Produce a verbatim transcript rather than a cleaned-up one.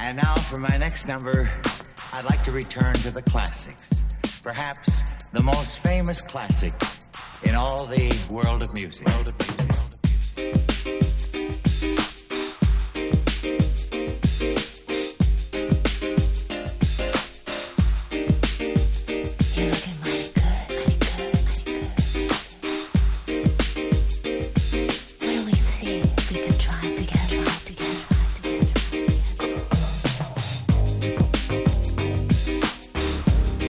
And now for my next number, I'd like to return to the classics. Perhaps the most famous classic in all the world of music. World of music.